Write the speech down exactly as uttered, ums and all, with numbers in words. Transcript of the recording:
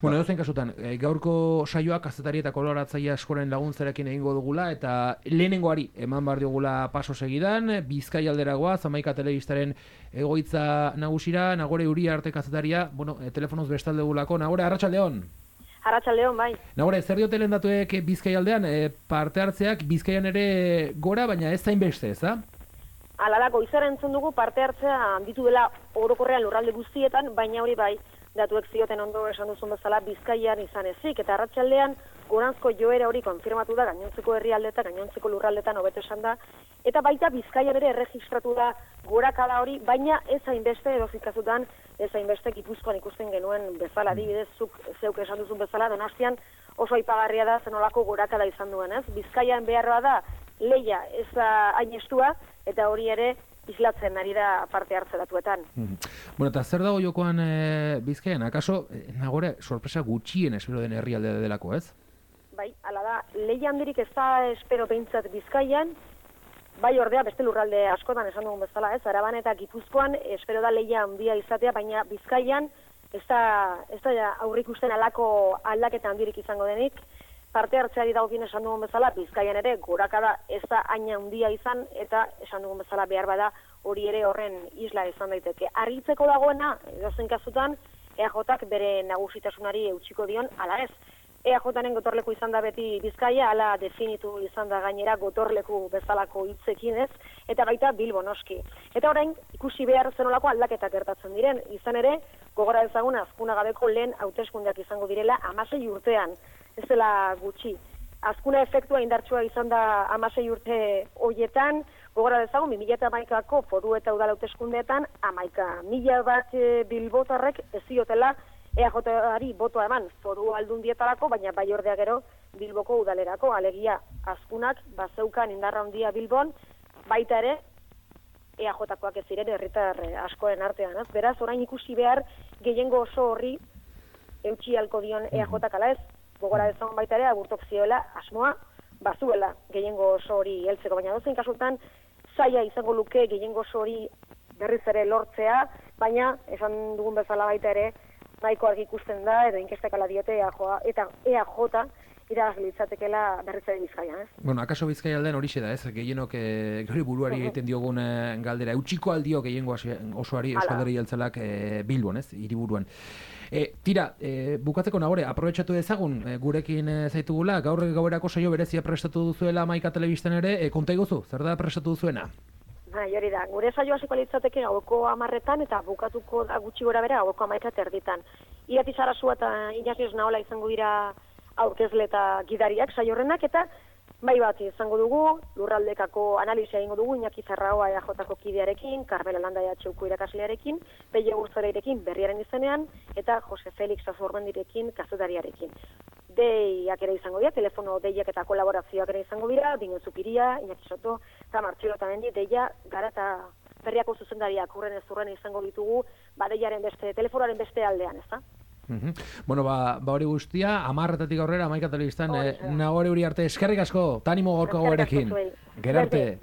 Bueno, edozein kasutan, e, gaurko saioak kazetari eta koloratzaile askoren laguntzarekin egingo dugula eta lehenengoari eman behar diogula paso segidan, Bizkaia alderagoa, Zamaika telebistaren egoitza nagusira, Nagore Uria arte kazetaria, bueno, e, telefonoz bestalde gulako. Nagore, arratsaldeon. Arratsaldeon, bai. Nagore, zer diote lehen datuek Bizkaia aldean, e, parte hartzeak Bizkaian ere gora, baina ez zain beste, ez da? Hala da, goizera entzun dugu parte hartzea handitu dela orokorrean lurralde guztietan, baina hori bai, datuek zioten ondo esan duzun bezala Bizkaian izan ezik, eta arratsaldean goranzko joera hori konfirmatu da gainontzeko herrialdeetan, gainontzeko lurraldetan hobeto esan da, eta baita Bizkaian ere erregistratu da gorakada hori, baina ez hainbeste edozein kasutan, ez hainbeste Gipuzkoan ikusten genuen bezala, adibidez zuk zeuk esan duzun bezala, Donostian oso aipagarria da zenolako gorakada izan duen, ez? Bizkaian beharra da leia ez da hain estua, eta hori ere islatzen ari da parte hartze datuetan. Mm. Bueno, eta zer dago jokoan e, Bizkaian? Akaso, e, Nagore, sorpresa gutxien espero den herrialde delako, ez? Bai, hala da, leia handirik ez da espero behintzat Bizkaian, bai ordea beste lurralde askotan esan dugun bezala, ez? Araban eta Gipuzkoan espero da leia handia izatea, baina Bizkaian ez da, ez da aurrikusten alako aldaketa handirik izango denik. Parte hartzeari dagokien esan dugun bezala, Bizkaian ere gorakada ez da haina handia izan, eta esan dugun bezala behar bada hori ere horren isla izan daiteke. Argitzeko dagoena, edozein kasutan, E A Jak bere nagusitasunari eutxiko dion, ala ez. E A Jaren gotorleku izan da beti Bizkaia, ala definitu izan da gainera gotorleku bezalako hitzekin ez, eta baita Bilbo noski. Eta orain, ikusi behar zenolako aldaketak gertatzen diren, izan ere, gogora ezagun azkuna gabeko lehen hauteskundeak izango direla hamasei urtean, ez dela gutxi. Azkuna efektua indartsua izan da hamasei urte hoietan, gogora dezagun, bi mila hamaikako foru eta udal hauteskundeetan, hamaika mila bat e, bilbotarrek ez ziotela E A Jari botoa eman foru aldundietarako, baina bai ordea gero Bilboko udalerako, alegia azkunak bazeukan indarra handia Bilbon, baita ere E A Jakoak ez ziren herritar askoen artean, ez? Beraz, orain ikusi behar gehiengo oso horri eutxi halko dion E A Jak ala ez, gogora dezagun baita ere agurtok zioela asmoa bazuela gehiengo oso hori heltzeko, baina dozein kasutan zaila izango luke gehiengo oso hori berriz ere lortzea, baina esan dugun bezala baita ere nahiko argi ikusten da, edo inkestek ala diote E A J, eta E A J iraz litzatekela berriz ere Bizkaian, ez? Bueno, akaso Bizkaia aldean horixe da, ez? Gehienok e, gari buruari egiten diogun e, galdera, eutxiko aldio gehiengo osoari Euskal Jeltzaleak e, Bilbon, ez? Hiriburuan. E, tira, e, bukatzeko Nagore, aprobetxatu dezagun, e, gurekin e, zaitugula, gaur gauerako saio berezia prestatu duzuela Hamaika telebistan ere, e, konta iguzu, zer da prestatu duzuena? Bai, hori da, gure saio hasiko litzateke gaueko hamarretan eta bukatuko da gutxi gora bera gaueko hamaika terditan. Irati Sarasua eta Iñaki Osnaola izango dira aurkezle eta gidariak saio-horrenak, eta bai bat izango dugu, lurraldekako analisia egingo dugu, Iñaki Zarraoa E A Jako kidearekin, Carmela Landa E H Uko irakaslearekin, Peio Gurtzareirekin berriaren izenean, eta Jose Felix Azurmendirekin kazetariarekin. Deiak ere izango dira, telefono deiak eta kolaborazioak ere izango dira, Bingen Zupiria, Iñaki Soto, eta Martxelo eta Mendi, deia gara eta berriako zuzendariak urren ez urren izango ditugu, badeiaren beste, telefonoaren beste aldean, ez da? Mm-hmm. Bueno, ba, ba hori guztia, amarretatik aurrera, Hamaika telebistan, eh, Nagore Uriarte, eskerrik asko, tanimo gorko gorekin. Gerarte.